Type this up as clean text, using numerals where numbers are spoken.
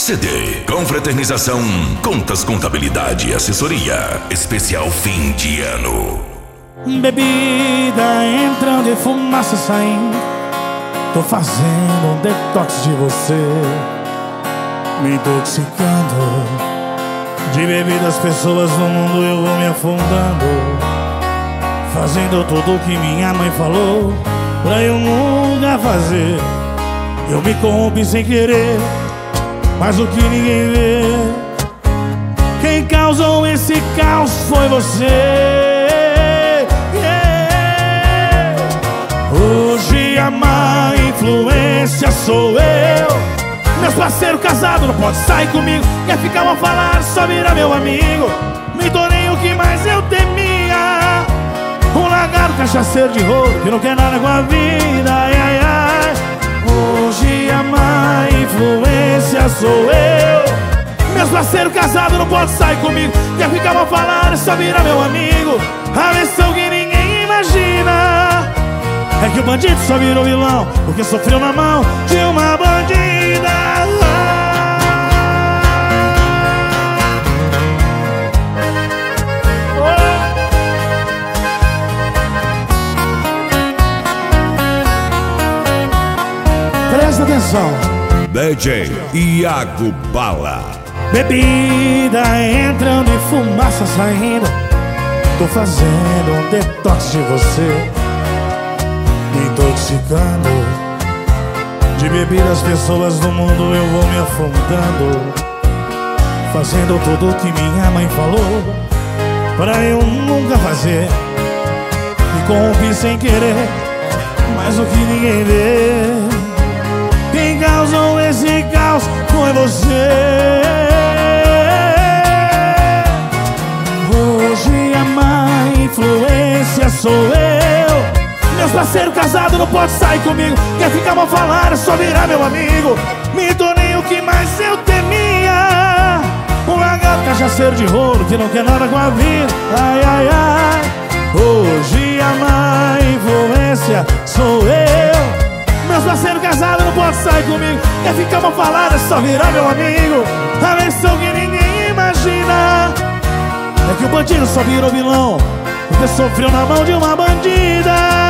CD, confraternização, contas, contabilidade e assessoria. Especial fim de ano. Bebida entrando e fumaça saindo. Tô fazendo um detox de você, me intoxicando. De bebidas, pessoas no mundo eu vou me afundando, fazendo tudo o que minha mãe falou pra eu nunca fazer. Eu me corrompi sem querer, mas o que ninguém vê, quem causou esse caos foi você. Hoje a má influência sou eu. Meus parceiros casados não pode sair comigo, quer ficar mal falar, só vira meu amigo. Me tornei o que mais eu temia, um lagarto cachaceiro de rolo que não quer nada com a vida. Ai, ai, ai. Hoje a má influência sou eu. Meus parceiros casados não pode sair comigo, quer ficar mal falar, só vira meu amigo. A versão que ninguém imagina é que o bandido só virou vilão porque sofreu na mão de uma bandida. Presta atenção. DJ Iago Bala. Bebida entrando e fumaça saindo. Tô fazendo um detox de você, me intoxicando. De bebidas, pessoas no mundo eu vou me afundando, fazendo tudo o que minha mãe falou pra eu nunca fazer. Me corrompi sem querer, mas o que ninguém vê, quem causou esse caos foi você. Hoje a má influência sou eu. Meus parceiros casados não pode sair comigo, quer ficar mal falar, só virar meu amigo. Me tornei o que mais eu temia, um lagarto cachaceiro de rolo que não quer nada com a vida. Ai, ai, ai. Hoje a má influência sou eu. Meus parceiros casados não pode sair comigo, quer ficar mal falar, é só virar meu amigo. A versão que ninguém imagina é que o bandido só virou vilão porque sofreu na mão de uma bandida.